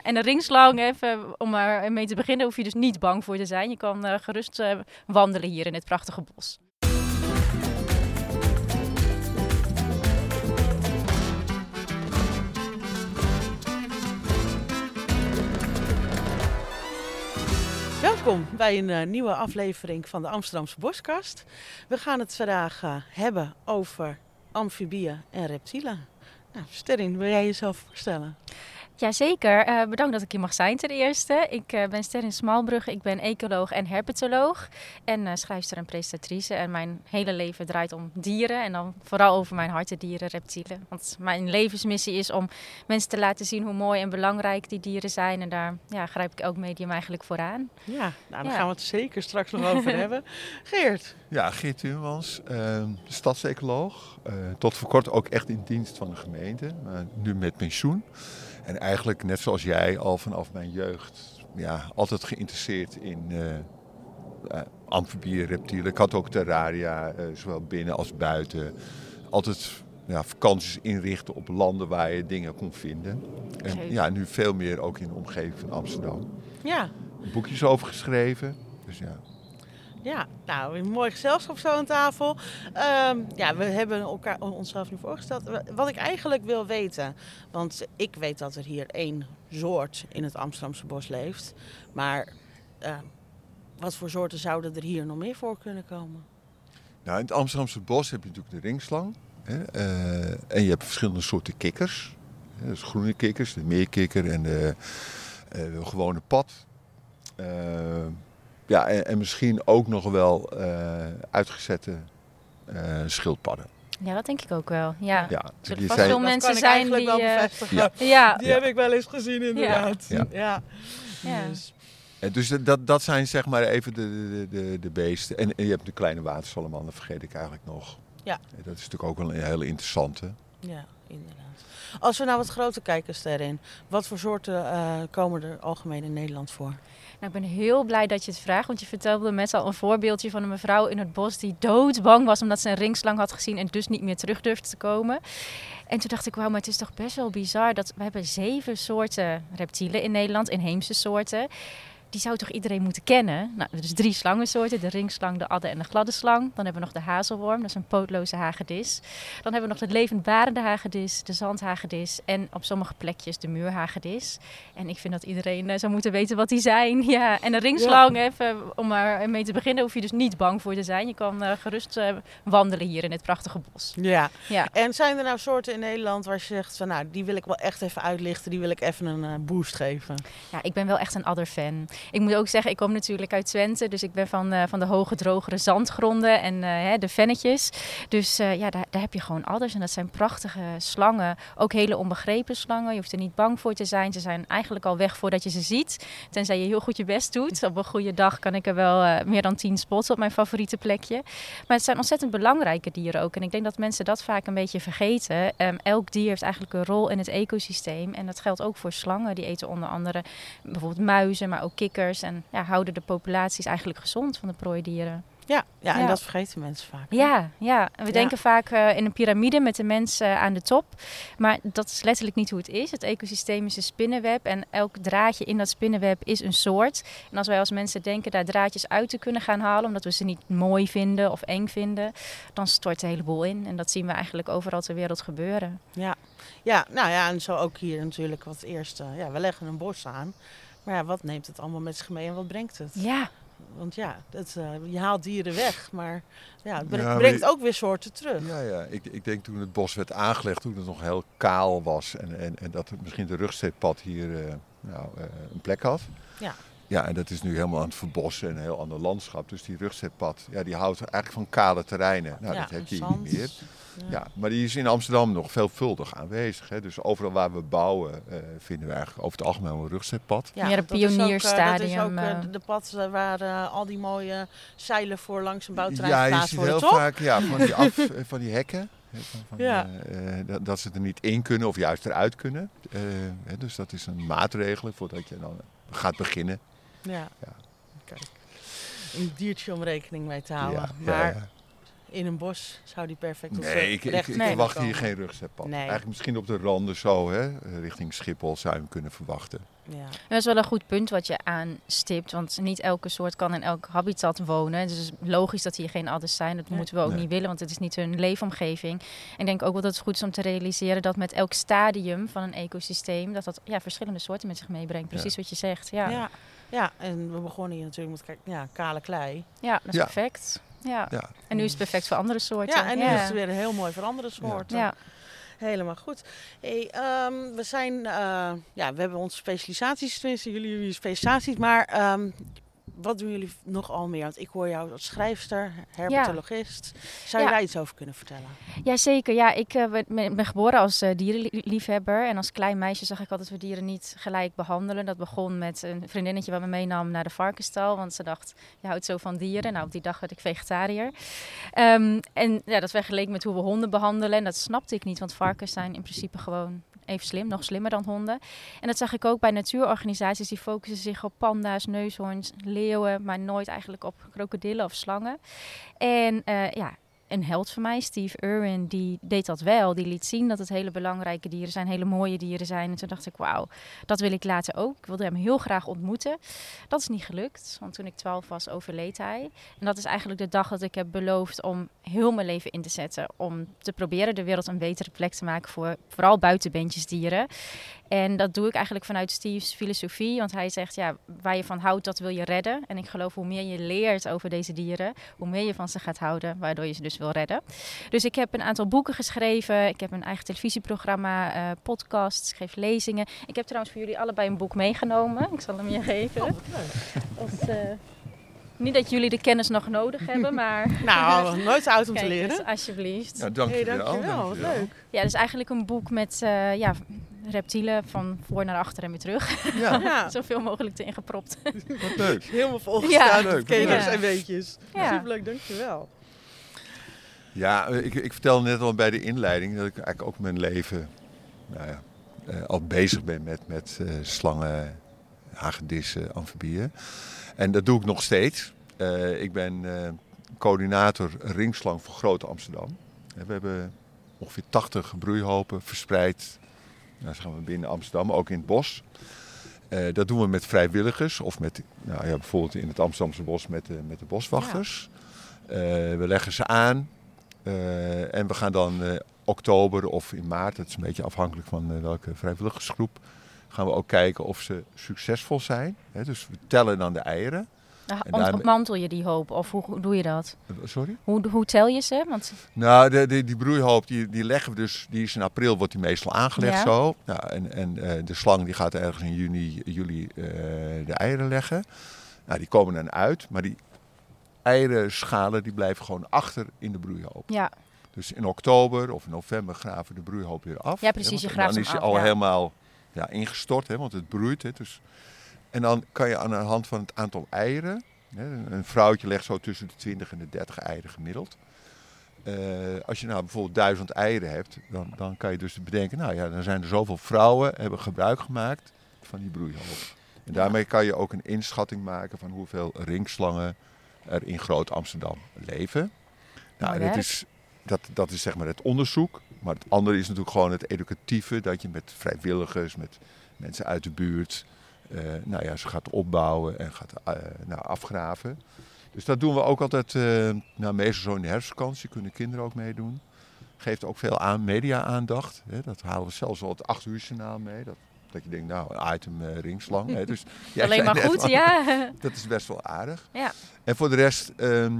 En de ringslang, even om er mee te beginnen, hoef je dus niet bang voor te zijn. Je kan gerust wandelen hier in het prachtige bos. Welkom bij een nieuwe aflevering van de Amsterdamse Boskast. We gaan het vandaag hebben over amfibieën en reptielen. Nou, Sterrin, wil jij jezelf voorstellen? Jazeker, bedankt dat ik hier mag zijn ten eerste. Ik ben Sterrin Smalbrugge, ik ben ecoloog en herpetoloog en schrijfster en presentatrice. En mijn hele leven draait om dieren en dan vooral over mijn hartendieren, reptielen. Want mijn levensmissie is om mensen te laten zien hoe mooi en belangrijk die dieren zijn. En daar grijp ik elk medium eigenlijk voor aan. Ja, nou, daar gaan we het zeker straks nog over hebben. Geert. Ja, Geert Tuurmans, stadsecoloog. Tot voor kort ook echt in dienst van de gemeente, maar nu met pensioen. En eigenlijk, net zoals jij, al vanaf mijn jeugd, altijd geïnteresseerd in amfibieën, reptielen. Ik had ook terraria, zowel binnen als buiten. Altijd vakanties inrichten op landen waar je dingen kon vinden. En nu veel meer ook in de omgeving van Amsterdam. Ja. Boekjes over geschreven, dus ja. Ja, nou, een mooi gezelschap zo aan tafel. We hebben onszelf nu voorgesteld. Wat ik eigenlijk wil weten, want ik weet dat er hier 1 soort in het Amsterdamse bos leeft. Maar wat voor soorten zouden er hier nog meer voor kunnen komen? Nou, in het Amsterdamse bos heb je natuurlijk de ringslang. Hè, en je hebt verschillende soorten kikkers. Dus groene kikkers, de meerkikker en de gewone pad. En misschien ook nog wel uitgezette schildpadden. Ja, dat denk ik ook wel. Ja. Dus er vast veel mensen zijn die... wel bevestigen. Die heb ik wel eens gezien inderdaad. Ja. Dus dat zijn zeg maar even de beesten. En je hebt de kleine watersalamander, vergeet ik eigenlijk nog. Ja. Dat is natuurlijk ook wel een hele interessante. Ja, inderdaad. Als we nou wat groter kijken, Sterrin, wat voor soorten komen er algemeen in Nederland voor? Nou, ik ben heel blij dat je het vraagt, want je vertelde net al een voorbeeldje van een mevrouw in het bos die doodbang was omdat ze een ringslang had gezien en dus niet meer terug durfde te komen. En toen dacht ik, wauw, maar het is toch best wel bizar dat we hebben 7 soorten reptielen in Nederland, inheemse soorten. Die zou toch iedereen moeten kennen? Nou, er is 3 slangensoorten, de ringslang, de adder en de gladde slang. Dan hebben we nog de hazelworm, dat is een pootloze hagedis. Dan hebben we nog de levendbarende hagedis, de zandhagedis en op sommige plekjes de muurhagedis. En ik vind dat iedereen zou moeten weten wat die zijn. Ja, en de ringslang, even om er mee te beginnen, hoef je dus niet bang voor te zijn. Je kan gerust wandelen hier in het prachtige bos. Ja. En zijn er nou soorten in Nederland waar je zegt van nou, die wil ik wel echt even uitlichten, die wil ik even een boost geven? Ja, ik ben wel echt een adderfan. Ik moet ook zeggen, ik kom natuurlijk uit Twente, dus ik ben van de hoge, drogere zandgronden en de vennetjes. Dus daar heb je gewoon adders en dat zijn prachtige slangen. Ook hele onbegrepen slangen, je hoeft er niet bang voor te zijn. Ze zijn eigenlijk al weg voordat je ze ziet, tenzij je heel goed je best doet. Op een goede dag kan ik er wel meer dan 10 spotten op mijn favoriete plekje. Maar het zijn ontzettend belangrijke dieren ook en ik denk dat mensen dat vaak een beetje vergeten. Elk dier heeft eigenlijk een rol in het ecosysteem en dat geldt ook voor slangen. Die eten onder andere bijvoorbeeld muizen, maar ook kikkers. En houden de populaties eigenlijk gezond van de prooidieren. Ja, en dat vergeten mensen vaak. Ja. En we denken vaak in een piramide met de mens aan de top. Maar dat is letterlijk niet hoe het is. Het ecosysteem is een spinnenweb en elk draadje in dat spinnenweb is een soort. En als wij als mensen denken daar draadjes uit te kunnen gaan halen, omdat we ze niet mooi vinden of eng vinden, dan stort de hele boel in. En dat zien we eigenlijk overal ter wereld gebeuren. Ja, en zo ook hier natuurlijk wat eerst. We leggen een bos aan. Maar wat neemt het allemaal met zich mee en wat brengt het? Ja. Want je haalt dieren weg, maar het brengt ook weer soorten terug. Ja. Ik denk toen het bos werd aangelegd, toen het nog heel kaal was en dat het misschien de rugsteedpad hier een plek had. Ja, en dat is nu helemaal aan het verbossen en een heel ander landschap. Dus die rugsteedpad, die houdt eigenlijk van kale terreinen. Nou, dat heb je hier niet meer. Ja, maar die is in Amsterdam nog veelvuldig aanwezig. Hè. Dus overal waar we bouwen vinden we eigenlijk over het algemeen een rugzetpad. Ja, het pionierstadium. Dat is ook de pad waar al die mooie zeilen voor langs een bouwterrein geplaatst worden, toch? Ja, je ziet heel vaak van die hekken. Dat ze er niet in kunnen of juist eruit kunnen. Dus dat is een maatregel voordat je dan gaat beginnen. Ja. Kijk. Een diertje om rekening mee te houden. Maar in een bos zou die perfect Nee, ik verwacht hier geen rugzetpad. Nee. Eigenlijk misschien op de randen zo, hè, richting Schiphol zou je hem kunnen verwachten. Ja. Dat is wel een goed punt wat je aanstipt, want niet elke soort kan in elk habitat wonen. Dus het is logisch dat hier geen adders zijn. Dat moeten we ook niet willen, want het is niet hun leefomgeving. En ik denk ook wel dat het goed is om te realiseren dat met elk stadium van een ecosysteem, dat verschillende soorten met zich meebrengt. Precies wat je zegt. Ja, en we begonnen hier natuurlijk met kale klei. Ja, dat is perfect. Ja. En nu is het perfect voor andere soorten. Ja, en nu is het weer heel mooi voor andere soorten. Ja. Helemaal goed. Hey, we hebben onze specialisaties, tenminste jullie specialisaties, maar wat doen jullie nog al meer? Want ik hoor jou als schrijfster, herpetologist. Zou je daar iets over kunnen vertellen? Jazeker. Ja, ik ben geboren als dierenliefhebber. En als klein meisje zag ik altijd dat we dieren niet gelijk behandelen. Dat begon met een vriendinnetje wat me meenam naar de varkenstal. Want ze dacht, je houdt zo van dieren. Nou, op die dag werd ik vegetariër. Dat werd geleken met hoe we honden behandelen. En dat snapte ik niet, want varkens zijn in principe gewoon even slim, nog slimmer dan honden. En dat zag ik ook bij natuurorganisaties. Die focussen zich op panda's, neushoorns, leeuwen, maar nooit eigenlijk op krokodillen of slangen. En een held van mij, Steve Irwin, die deed dat wel. Die liet zien dat het hele belangrijke dieren zijn, hele mooie dieren zijn. En toen dacht ik, wauw, dat wil ik later ook. Ik wilde hem heel graag ontmoeten. Dat is niet gelukt, want toen ik 12 was, overleed hij. En dat is eigenlijk de dag dat ik heb beloofd om heel mijn leven in te zetten. Om te proberen de wereld een betere plek te maken voor vooral buitenbeentjesdieren. En dat doe ik eigenlijk vanuit Steve's filosofie. Want hij zegt, waar je van houdt, dat wil je redden. En ik geloof, hoe meer je leert over deze dieren, hoe meer je van ze gaat houden, waardoor je ze dus wil redden. Dus ik heb een aantal boeken geschreven. Ik heb een eigen televisieprogramma, podcasts, ik geef lezingen. Ik heb trouwens voor jullie allebei een boek meegenomen. Ik zal hem je geven. Oh, wat leuk. Niet dat jullie de kennis nog nodig hebben, maar... Nou, nooit oud om te leren. Dus, alsjeblieft. Ja, dankjewel. Dat is eigenlijk een boek met reptielen van voor naar achter en weer terug. Ja. Zoveel mogelijk erin gepropt. Wat leuk. Helemaal volgestaan met kennis en weetjes. Ja. Superleuk, dankjewel. Ja, ik vertelde net al bij de inleiding dat ik eigenlijk ook mijn leven al bezig ben met slangen, hagedissen, amfibieën. En dat doe ik nog steeds. Ik ben coördinator ringslang voor Groot Amsterdam. We hebben ongeveer 80 broeihopen verspreid. Nou, gaan we binnen Amsterdam, ook in het bos. Dat doen we met vrijwilligers of met, bijvoorbeeld in het Amsterdamse bos met de boswachters. Ja. We leggen ze aan en we gaan dan oktober of in maart, dat is een beetje afhankelijk van welke vrijwilligersgroep, gaan we ook kijken of ze succesvol zijn. Dus we tellen dan de eieren. Ontmantel je die hoop of hoe doe je dat? Sorry? Hoe tel je ze? Want... Nou, die broeihoop die leggen we dus, die is in april wordt die meestal aangelegd zo. Nou, en de slang die gaat ergens in juli de eieren leggen. Nou, die komen dan uit, maar die eierenschalen die blijven gewoon achter in de broeihoop. Ja. Dus in oktober of november graven we de broeihoop weer af. Ja, precies, je graaft hem af. Dan is hij al helemaal ingestort, want het broeit. Dus. En dan kan je aan de hand van het aantal eieren, een vrouwtje legt zo tussen de 20 en de 30 eieren gemiddeld. Als je nou bijvoorbeeld 1000 eieren hebt, dan kan je dus bedenken, dan zijn er zoveel vrouwen hebben gebruik gemaakt van die broeihoop. En daarmee kan je ook een inschatting maken van hoeveel ringslangen er in Groot Amsterdam leven. Nou, dat is zeg maar het onderzoek. Maar het andere is natuurlijk gewoon het educatieve, dat je met vrijwilligers, met mensen uit de buurt, ze gaat opbouwen en gaat afgraven. Dus dat doen we ook altijd, meestal zo in de herfstvakantie, kunnen kinderen ook meedoen. Geeft ook veel media-aandacht. Dat halen we zelfs al het 8 uur journaal mee. Dat je denkt, een item ringslang. Dus, alleen maar goed, Dat is best wel aardig. Ja. En voor de rest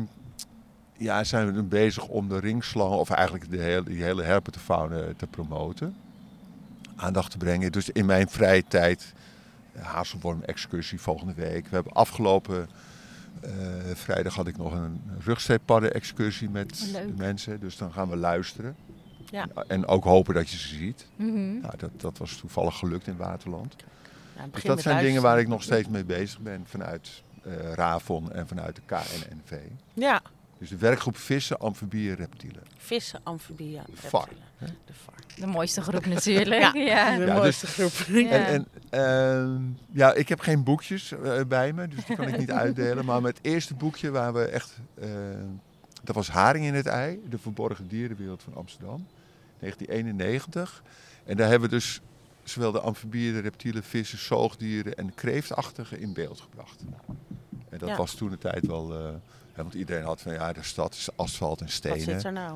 zijn we dan bezig om de ringslangen, of eigenlijk die hele herpetenfauna te promoten. Aandacht te brengen. Dus in mijn vrije tijd, hazelworm-excursie volgende week. We hebben afgelopen vrijdag had ik nog een rugstreeppadden-excursie met mensen. Dus dan gaan we luisteren. Ja. En ook hopen dat je ze ziet. Mm-hmm. Nou, dat was toevallig gelukt in Waterland. Ja, dus dat zijn dingen waar ik nog steeds mee bezig ben vanuit RAVON en vanuit de KNNV. Ja. Dus de werkgroep vissen, amfibieën, reptielen. Vissen, amfibieën, reptielen. VAR. De VAR. De mooiste groep natuurlijk. De mooiste groep. En ik heb geen boekjes bij me, dus die kan ik niet uitdelen. Maar met het eerste boekje waar we echt Dat was Haring in het ei, de verborgen dierenwereld van Amsterdam. 1991. En daar hebben we dus zowel de amfibieën, de reptielen, vissen, zoogdieren en de kreeftachtigen in beeld gebracht. En dat was toen de tijd wel... want iedereen had van, de stad is asfalt en stenen. Wat zit er nou?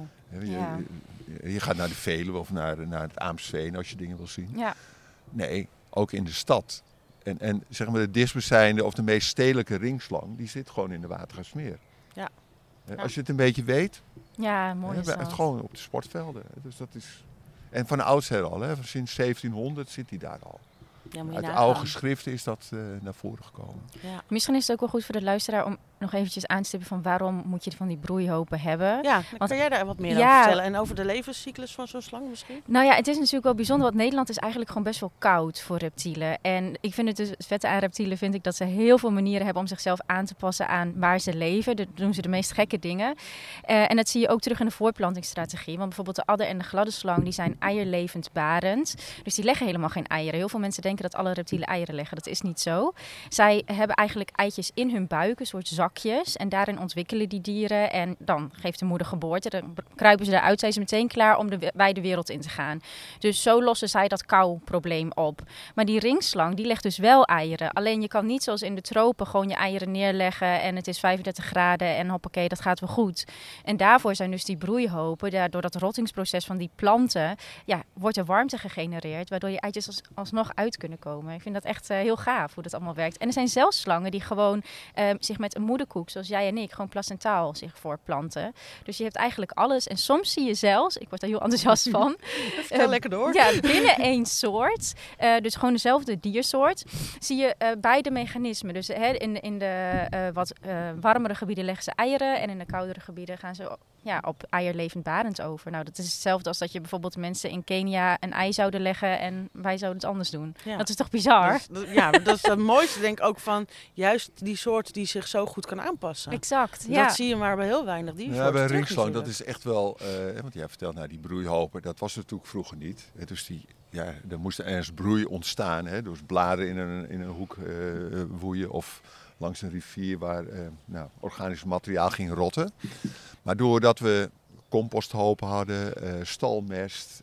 Je gaat naar de Veluwe of naar het Aamsveen als je dingen wil zien. Ja. Nee, ook in de stad. En zeg maar de dichtstbijzijnde of de meest stedelijke ringslang, die zit gewoon in de Watergaasmeer. Ja. Als je het een beetje weet. Ja, mooi is dat. Gewoon op de sportvelden. Dus dat is... En van oudsher al, sinds 1700 zit hij daar al. Ja, uit oude geschriften is dat naar voren gekomen. Ja. Misschien is het ook wel goed voor de luisteraar om nog eventjes aan te stippen van waarom moet je van die broeihopen hebben. Ja, kan jij daar wat meer over vertellen? En over de levenscyclus van zo'n slang misschien? Nou ja, het is natuurlijk wel bijzonder, want Nederland is eigenlijk gewoon best wel koud voor reptielen. En ik vind het vette aan reptielen vind ik dat ze heel veel manieren hebben om zichzelf aan te passen aan waar ze leven. Daar doen ze de meest gekke dingen. En dat zie je ook terug in de voortplantingsstrategie. Want bijvoorbeeld de adder en de gladde slang, die zijn eierlevendbarend. Dus die leggen helemaal geen eieren. Heel veel mensen denken dat alle reptielen eieren leggen. Dat is niet zo. Zij hebben eigenlijk eitjes in hun buik, een soort zakjes. En daarin ontwikkelen die dieren. En dan geeft de moeder geboorte. Dan kruipen ze eruit, zijn ze meteen klaar om de wijde wereld in te gaan. Dus zo lossen zij dat kou-probleem op. Maar die ringslang, die legt dus wel eieren. Alleen je kan niet zoals in de tropen gewoon je eieren neerleggen. En het is 35 graden en hoppakee, dat gaat wel goed. En daarvoor zijn dus die broeihopen, door dat rottingsproces van die planten, wordt er warmte gegenereerd. Waardoor je eitjes alsnog uit kunnen komen. Ik vind dat echt heel gaaf hoe dat allemaal werkt. En er zijn zelfs slangen die gewoon zich met een moederkoek, zoals jij en ik, gewoon placentaal zich voortplanten. Dus je hebt eigenlijk alles. En soms zie je zelfs, ik word daar heel enthousiast van. Vertel lekker door. Ja, binnen één soort, dus gewoon dezelfde diersoort, zie je beide mechanismen. Dus in de wat warmere gebieden leggen ze eieren en in de koudere gebieden gaan ze op eierlevendbarend over. Nou, dat is hetzelfde als dat je bijvoorbeeld mensen in Kenia een ei zouden leggen en wij zouden het anders doen. Ja. Dat is toch bizar? Dat is het mooiste denk ik ook van juist die soort die zich zo goed kan aanpassen. Exact, Dat zie je maar bij heel weinig diersoorten. Ja, bij ringslang, dat is echt wel, want jij vertelt die broeihopen, dat was natuurlijk vroeger niet. Dus er moest ergens broei ontstaan, dus bladeren in een hoek woeien of langs een rivier waar organisch materiaal ging rotten. Maar doordat we composthopen hadden, stalmest,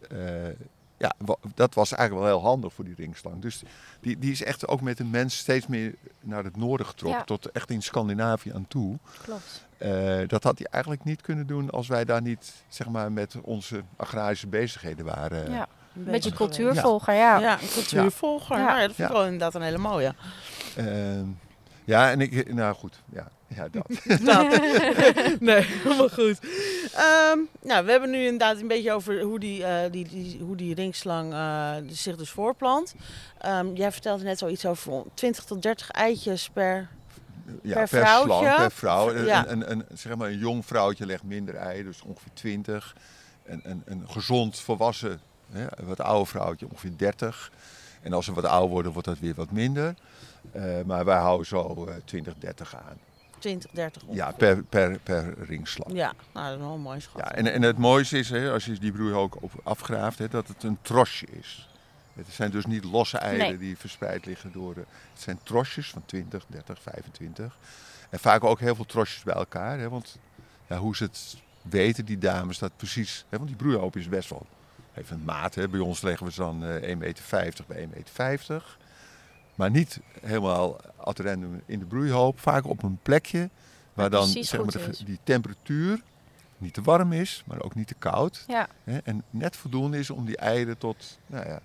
dat was eigenlijk wel heel handig voor die ringslang. Dus die is echt ook met de mens steeds meer naar het noorden getrokken, tot echt in Scandinavië aan toe. Klopt. Dat had hij eigenlijk niet kunnen doen als wij daar niet, zeg maar, met onze agrarische bezigheden waren. Ja. Een beetje cultuurvolger, ja. Een cultuurvolger. Ja. Dat vind ik wel inderdaad een hele mooie. En ik, nou goed, dat. Nee, helemaal goed. We hebben nu inderdaad een beetje over hoe die ringslang zich dus voorplant. Jij vertelde net zoiets over 20 tot 30 eitjes per vrouwtje. Slang, per vrouw. Ja. Een jong vrouwtje legt minder ei, dus ongeveer 20. Een gezond volwassen, wat oude vrouwtje, ongeveer 30. En als ze wat ouder worden, wordt dat weer wat minder. Maar wij houden zo 20, 30 aan. 20, 30 ongeveer. Ja, per ringslang. Ja, nou dat is wel een mooi schat. Ja, en het mooiste is, als je die broei ook afgraaft, dat het een trosje is. Het zijn dus niet losse eieren die verspreid liggen door het zijn trosjes van 20, 30, 25. En vaak ook heel veel trosjes bij elkaar. Want hoe ze het weten, die dames, dat precies. Want die broeihoop is best wel even een maat. Bij ons leggen we ze dan 1,50 meter bij 1,50 meter. Maar niet helemaal ad random in de broeihoop. Vaak op een plekje waar dan die temperatuur niet te warm is, maar ook niet te koud. Ja. En net voldoende is om die eieren tot,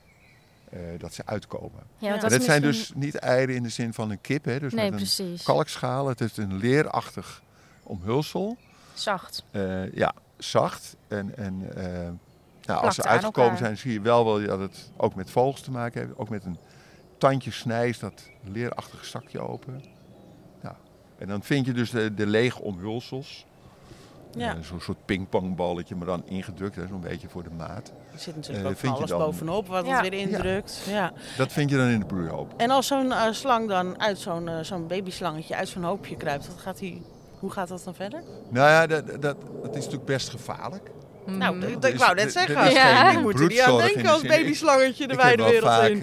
dat ze uitkomen. Ja, dat zijn dus niet eieren in de zin van een kip. Dus met een kalkschaal. Het is een leerachtig omhulsel. Zacht. Zacht. Als ze uitgekomen zijn, zie je wel dat het ook met vogels te maken heeft. Ook met een tandje snijdt dat leerachtige zakje open. En dan vind je dus de lege omhulsels. Zo'n soort pingpongballetje, maar dan ingedrukt, zo'n beetje voor de maat. Er zit natuurlijk ook van alles bovenop wat het weer indrukt. Ja. Dat vind je dan in de broeihoop. En als zo'n slang dan uit zo'n babyslangetje uit zo'n hoopje kruipt, hoe gaat dat dan verder? Nou ja, dat is natuurlijk best gevaarlijk. Nou, ik wou net zeggen. Ik moet er niet aan denken als babyslangetje de wijde wereld in.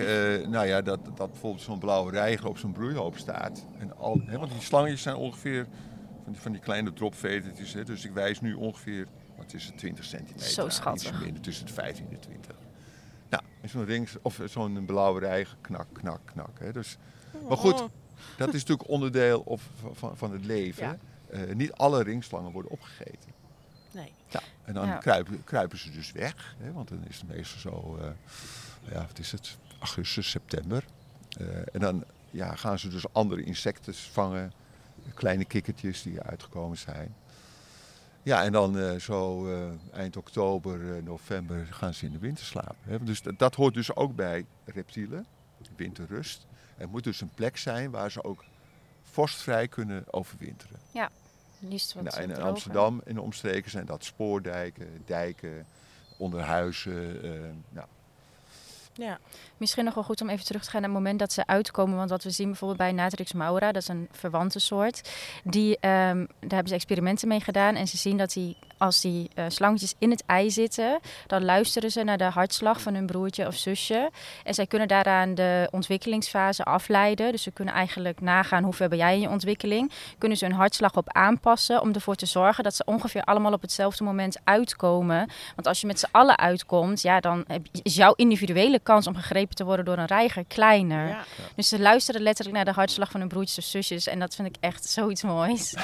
Dat bijvoorbeeld zo'n blauwe reiger op zo'n broeihoop staat. Want die slangetjes zijn ongeveer van die kleine dropvetertjes. Hè. Dus ik wijs nu ongeveer, wat is het, 20 centimeter. Zo schattig. Iets minder, tussen de 15 en 20. Nou, en zo'n ring, of zo'n blauwe rij, knak, knak, knak. Hè. Dus, maar goed, dat is natuurlijk onderdeel van het leven. Ja. Niet alle ringslangen worden opgegeten. Nee. Ja, en dan kruipen ze dus weg. Hè, want dan is het meestal zo, wat is het, augustus, september. En dan gaan ze dus andere insecten vangen. Kleine kikkertjes die uitgekomen zijn. Ja, en dan eind oktober, november gaan ze in de winter slapen. Hè. Dus dat hoort dus ook bij reptielen, winterrust. Er moet dus een plek zijn waar ze ook vorstvrij kunnen overwinteren. Ja, liefst wat en in Amsterdam en de omstreken zijn dat spoordijken, dijken, onderhuizen. Ja. Misschien nog wel goed om even terug te gaan naar het moment dat ze uitkomen. Want wat we zien bijvoorbeeld bij Natrix maura, dat is een verwante soort. Daar hebben ze experimenten mee gedaan. En ze zien dat als die slangetjes in het ei zitten, dan luisteren ze naar de hartslag van hun broertje of zusje. En zij kunnen daaraan de ontwikkelingsfase afleiden. Dus ze kunnen eigenlijk nagaan hoe ver ben jij in je ontwikkeling. Kunnen ze hun hartslag op aanpassen om ervoor te zorgen dat ze ongeveer allemaal op hetzelfde moment uitkomen. Want als je met z'n allen uitkomt, dan is jouw individuele kans om gegrepen te worden door een reiger kleiner. Ja. Dus ze luisteren letterlijk naar de hartslag van hun broertjes of zusjes. En dat vind ik echt zoiets moois.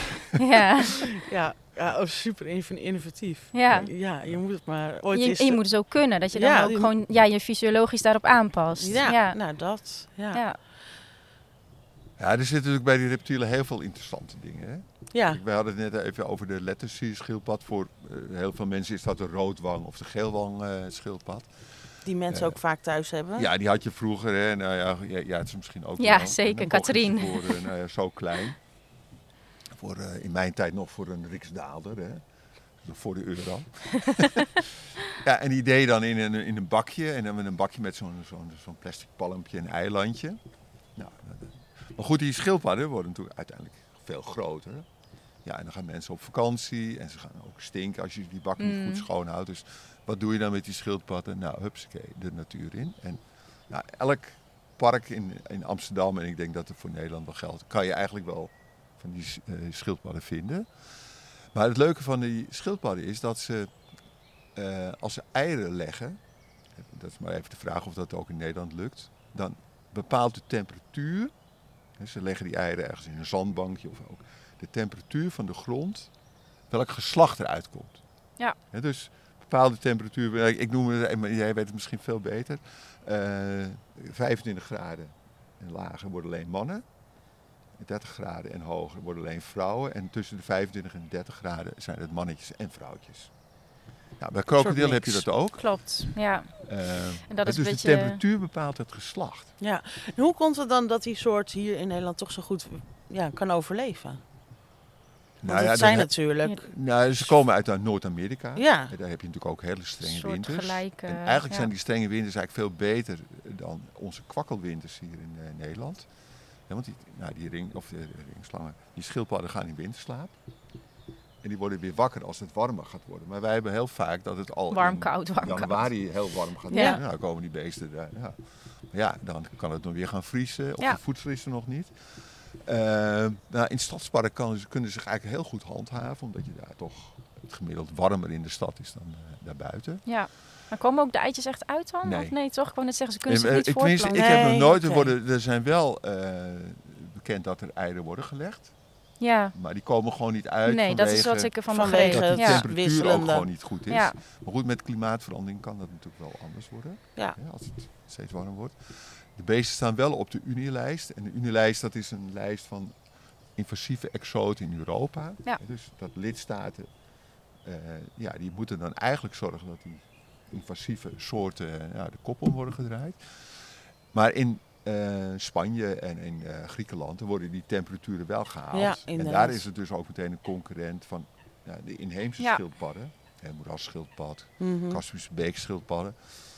Ja, super innovatief. Ja. Ja, je moet het maar ooit eens... Je moet het ook kunnen. Dat je dan ook gewoon je fysiologisch daarop aanpast. Ja, nou dat. Ja, er zitten natuurlijk bij die reptielen heel veel interessante dingen. Hè? Ja. We hadden het net even over de letterschildpad. Voor heel veel mensen is dat de roodwang of de geelwang schildpad. Die mensen ook vaak thuis hebben. Ja, die had je vroeger. Hè? Nou ja, het is misschien ook ja, wel. Zeker, Katrien. Zo klein. In mijn tijd nog voor een riksdaalder, hè? Voor de euro. En die deed dan in een bakje. En dan met een bakje met zo'n plastic palmpje, een eilandje. Nou, maar goed, die schildpadden worden natuurlijk uiteindelijk veel groter. Ja, en dan gaan mensen op vakantie. En ze gaan ook stinken als je die bak niet goed schoonhoudt. Dus wat doe je dan met die schildpadden? Nou, hupsakee, de natuur in. En elk park in Amsterdam, en ik denk dat het voor Nederland wel geldt, kan je eigenlijk wel van die schildpadden vinden. Maar het leuke van die schildpadden is dat ze, als ze eieren leggen, dat is maar even de vraag of dat ook in Nederland lukt, dan bepaalt de temperatuur, ze leggen die eieren ergens in een zandbankje of ook, de temperatuur van de grond, welk geslacht eruit komt. Ja. Dus bepaalde temperatuur, ik noem het, jij weet het misschien veel beter, 25 graden en lager worden alleen mannen. 30 graden en hoger worden alleen vrouwen. En tussen de 25 en 30 graden zijn het mannetjes en vrouwtjes. Nou, bij krokodillen heb je dat ook. Klopt, ja. En dat is dus beetje... de temperatuur bepaalt het geslacht. Ja, en hoe komt het dan dat die soort hier in Nederland toch zo goed kan overleven? Want het zijn natuurlijk... Nou, ze komen uit Noord-Amerika. Ja. Daar heb je natuurlijk ook hele strenge winters. Gelijke, en eigenlijk zijn die strenge winters eigenlijk veel beter dan onze kwakkelwinters hier in Nederland. Ja, want die ringslangen, die schildpadden gaan in winterslaap. En die worden weer wakker als het warmer gaat worden. Maar wij hebben heel vaak dat het al warm, in koud. januari heel warm gaat worden. Ja. Nou, dan komen die beesten daar. Ja. Maar ja, dan kan het nog weer gaan vriezen. Of het voedsel is er nog niet. In stadsparken kunnen ze zich eigenlijk heel goed handhaven. Omdat je daar toch het gemiddeld warmer in de stad is dan daarbuiten. Ja. Maar komen ook de eitjes echt uit dan? Nee. Of nee, toch? Ik wou net zeggen, ze kunnen zich niet voortplanten. Ik heb nog nooit... Er zijn wel bekend dat er eieren worden gelegd. Ja. Maar die komen gewoon niet uit. Nee, dat is wat ik ervan begrepen. Dat de temperatuur ook gewoon niet goed is. Ja. Maar goed, met klimaatverandering kan dat natuurlijk wel anders worden. Ja. Als het steeds warmer wordt. De beesten staan wel op de Unilijst. En de Unilijst, dat is een lijst van invasieve exoten in Europa. Ja. Dus dat lidstaten, die moeten dan eigenlijk zorgen dat die invasieve soorten de kop om worden gedraaid. Maar in Spanje en in Griekenland worden die temperaturen wel gehaald. Ja, en daar is het dus ook meteen een concurrent van de inheemse schildpadden. Moerasschildpad, Kaspische beekschildpadden.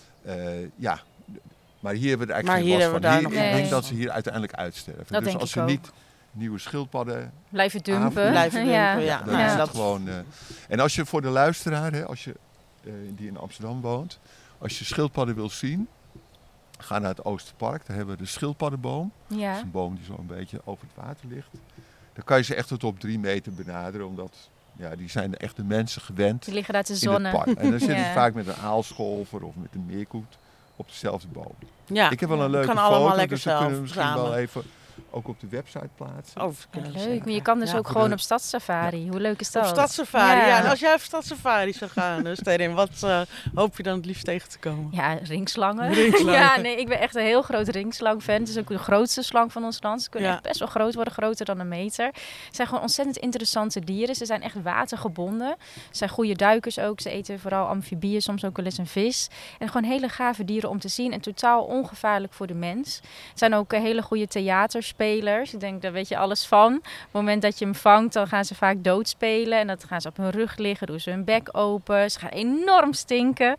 Maar hier hebben we er eigenlijk geen last van. Ik denk dat ze hier uiteindelijk uitsterven. Dat dus als ze ook. niet nieuwe schildpadden blijven dumpen. Dan is het gewoon... en als je voor de luisteraar, als je die in Amsterdam woont, als je schildpadden wil zien, ga naar het Oosterpark. Daar hebben we de schildpaddenboom. Ja. Dat is een boom die zo een beetje over het water ligt. dan kan je ze echt tot op 3 meter benaderen. Omdat die zijn echt de mensen gewend. Die liggen daar te in zonnen. het park. En dan zitten ze vaak met een aalscholver of met een meerkoet op dezelfde boom. Ja, ik heb wel een leuke foto, dus dat kunnen we misschien wel even ook op de website plaatsen. Leuk, maar je kan dus ook gewoon op stadssafari. Hoe leuk is dat? Op stadssafari, ja. En als jij op stadssafari zou gaan, Sterrin, wat hoop je dan het liefst tegen te komen? Ja, ringslangen. Ja, nee, ik ben echt een heel groot ringslang-fan. Het is ook de grootste slang van ons land. Ze kunnen echt best wel groot worden, groter dan 1 meter. Het zijn gewoon ontzettend interessante dieren. Ze zijn echt watergebonden. Ze zijn goede duikers ook. Ze eten vooral amfibieën, soms ook wel eens een vis. En gewoon hele gave dieren om te zien en totaal ongevaarlijk voor de mens. Het zijn ook hele goede theaterspelers. Ik denk, daar weet je alles van. Op het moment dat je hem vangt, dan gaan ze vaak doodspelen. En dan gaan ze op hun rug liggen, doen ze hun bek open. Ze gaan enorm stinken.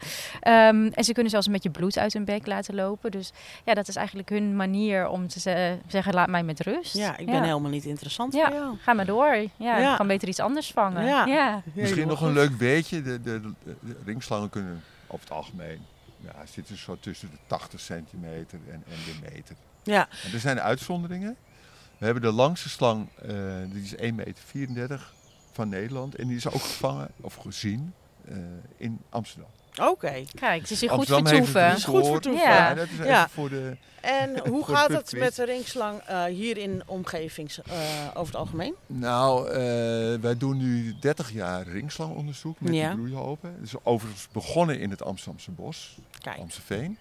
En ze kunnen zelfs een beetje bloed uit hun bek laten lopen. Dus ja, dat is eigenlijk hun manier om te zeggen, laat mij met rust. Ja, ik ben helemaal niet interessant voor jou. Ga maar door. Ja, ik kan beter iets anders vangen. Ja. Misschien nog een leuk weetje. De ringslangen kunnen over het algemeen zitten zo tussen de 80 centimeter en de meter. Ja. En er zijn uitzonderingen. We hebben de langste slang, die is 1,34 meter van Nederland. En die is ook gevangen of gezien in Amsterdam. Oké. Kijk, het is hier goed Amsterdam vertoeven. Het goed vertoeven. Ja, dat is even voor de... En hoe gaat het met de ringslang hier in de omgeving over het algemeen? Nou, wij doen nu 30 jaar ringslangonderzoek met de broeihopen. Het is overigens begonnen in het Amsterdamse bos, Amstelveen.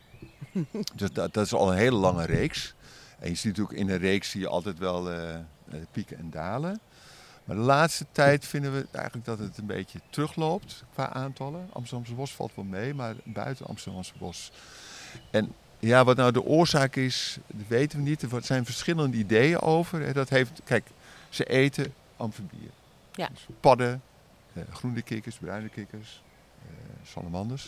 Dus dat is al een hele lange reeks. En je ziet natuurlijk in een reeks zie je altijd wel pieken en dalen. Maar de laatste tijd vinden we eigenlijk dat het een beetje terugloopt qua aantallen. Amsterdamse bos valt wel mee, maar buiten Amsterdamse bos. En ja, wat nou de oorzaak is, dat weten we niet. Er zijn verschillende ideeën over. Dat heeft, kijk, ze eten amfibieën. Ja. Dus padden, groene kikkers, bruine kikkers, salamanders.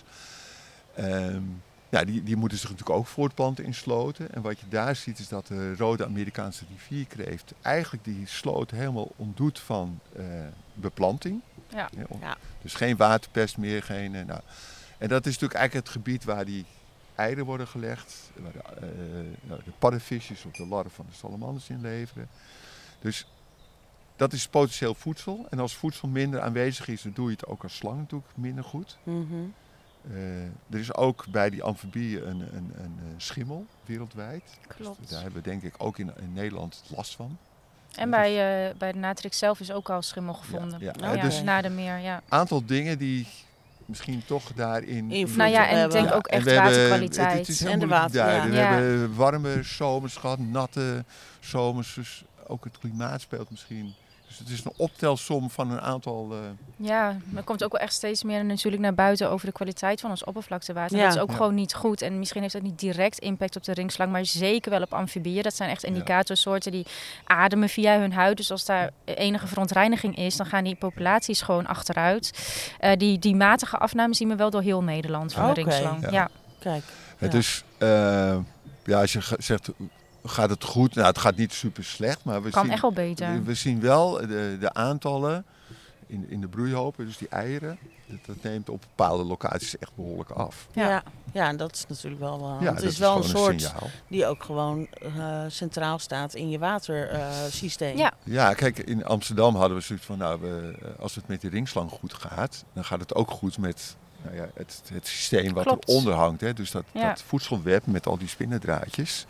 Die moeten zich natuurlijk ook voortplanten in sloten. En wat je daar ziet is dat de rode Amerikaanse rivierkreeft eigenlijk die sloot helemaal ontdoet van beplanting. Ja. Dus geen waterpest meer, en dat is natuurlijk eigenlijk het gebied waar die eieren worden gelegd, waar de paddenvisjes of de larven van de salamanders in leveren. Dus dat is potentieel voedsel. En als voedsel minder aanwezig is, dan doe je het ook als slang natuurlijk minder goed. Mm-hmm. Er is ook bij die amfibieën een schimmel wereldwijd. Klopt. Dus daar hebben we denk ik ook in Nederland last van. En bij de Natrix zelf is ook al schimmel gevonden. Dus na de meer, Een aantal dingen die misschien toch daarin... en ik denk ook echt waterkwaliteit. Het is heel moeilijk te duiden. We hebben warme zomers gehad, natte zomers. Dus ook het klimaat speelt misschien. Dus het is een optelsom van een aantal... Ja, er komt ook wel echt steeds meer natuurlijk naar buiten over de kwaliteit van ons oppervlaktewater. Dat is ook gewoon niet goed. En misschien heeft dat niet direct impact op de ringslang, maar zeker wel op amfibieën. Dat zijn echt indicatorsoorten die ademen via hun huid. Dus als daar enige verontreiniging is, dan gaan die populaties gewoon achteruit. Die matige afname zien we wel door heel Nederland van de ringslang. Ja. Kijk. Dus als je zegt... Gaat het goed? Nou, het gaat niet super slecht, maar kan echt wel beter. We zien wel de aantallen in de broeihopen, dus die eieren, dat neemt op bepaalde locaties echt behoorlijk af. Ja, en dat is natuurlijk wel... het is wel een soort signaal die ook gewoon centraal staat in je watersysteem. Ja, kijk, in Amsterdam hadden we zoiets van, als het met die ringslang goed gaat, dan gaat het ook goed met het systeem wat eronder hangt. Hè? Dus dat voedselweb met al die spinnendraadjes.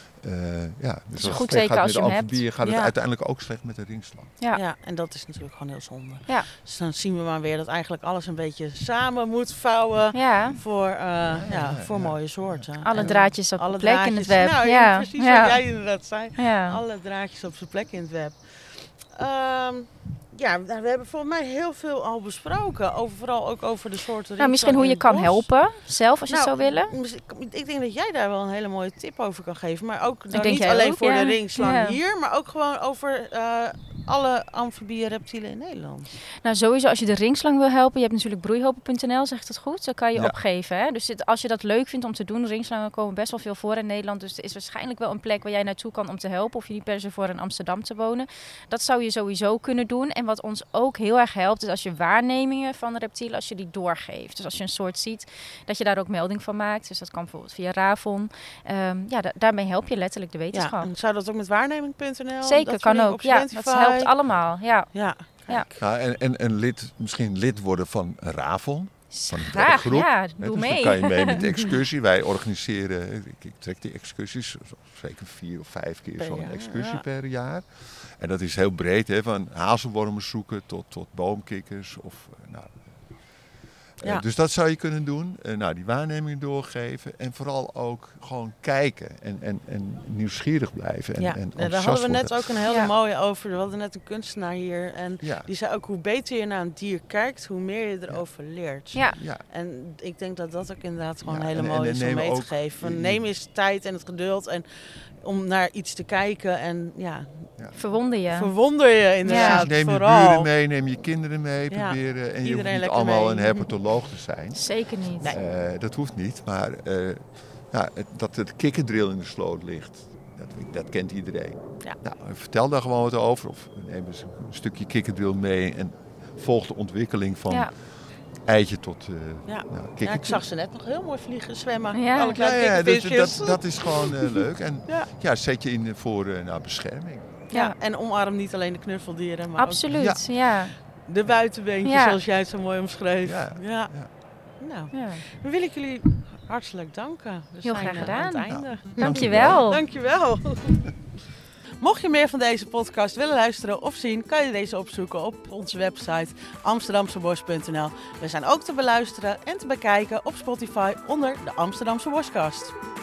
Dus een goed teken als je hem hebt. Gaat het uiteindelijk ook slecht met de ringslang. Ja, en dat is natuurlijk gewoon heel zonde. Ja. Dus dan zien we maar weer dat eigenlijk alles een beetje samen moet vouwen voor mooie soorten. Alle draadjes op de plek in het web. Precies wat jij inderdaad zei. Ja. Alle draadjes op zijn plek in het web. We hebben volgens mij heel veel al besproken. Vooral ook over de soorten. Misschien hoe je kan helpen, zelf als je het zou willen. Ik denk dat jij daar wel een hele mooie tip over kan geven. Maar ook niet alleen voor de ringslang hier, maar ook gewoon over alle amfibieën reptielen in Nederland. Nou, sowieso als je de ringslang wil helpen, je hebt natuurlijk broeihopen.nl, zegt het goed. Dan kan je opgeven. Hè? Dus als je dat leuk vindt om te doen, ringslangen komen best wel veel voor in Nederland. Dus er is waarschijnlijk wel een plek waar jij naartoe kan om te helpen. Of je niet per se voor in Amsterdam te wonen. Dat zou je sowieso kunnen doen. En wat ons ook heel erg helpt, is als je waarnemingen van de reptielen, als je die doorgeeft. Dus als je een soort ziet, dat je daar ook melding van maakt. Dus dat kan bijvoorbeeld via Ravon. Daarmee help je letterlijk de wetenschap. En zou dat ook met waarneming.nl? Zeker, kan ook. Ja, dat helpt Klopt, allemaal. Ja. Ja. En misschien lid worden van een RAVON. Van een Graag, werkgroep. ja, doe Dus mee. dan kan je mee met de excursie. Wij organiseren, ik trek die excursies, zeker 4 of 5 keer zo'n excursie per jaar. En dat is heel breed, hè, van hazelwormen zoeken tot boomkikkers. Dus dat zou je kunnen doen. Die waarnemingen doorgeven. En vooral ook gewoon kijken. En nieuwsgierig blijven. En daar hadden we net ook een hele mooie over. We hadden net een kunstenaar hier. En die zei ook, hoe beter je naar een dier kijkt, hoe meer je erover leert. Ja. En ik denk dat dat ook inderdaad gewoon een hele mooie is om mee te geven. Neem eens tijd en het geduld. En om naar iets te kijken en Verwonder je inderdaad. Ja. Neem je buren mee, neem je kinderen mee, proberen. En je hoeft niet allemaal een herpetoloog te zijn. Zeker niet. Nee. Dat hoeft niet, maar dat het kikkerdrill in de sloot ligt, dat kent iedereen. Ja. Vertel daar gewoon wat over of neem eens een stukje kikkerdrill mee en volg de ontwikkeling van eitje tot kikkertje. Ik zag ze net nog heel mooi vliegen, zwemmen. Ja. Alle kleine kikkervisjes. Dat is gewoon leuk. En zet je in voor bescherming. Ja, en omarm niet alleen de knuffeldieren, maar absoluut, ook de buitenbeentjes, zoals jij het zo mooi omschreef. Nou, dan wil ik jullie hartelijk danken. Heel graag gedaan. Aan het einde. Dankjewel. Dankjewel. Mocht je meer van deze podcast willen luisteren of zien, kan je deze opzoeken op onze website amsterdamsebos.nl. We zijn ook te beluisteren en te bekijken op Spotify onder de Amsterdamse Boskast.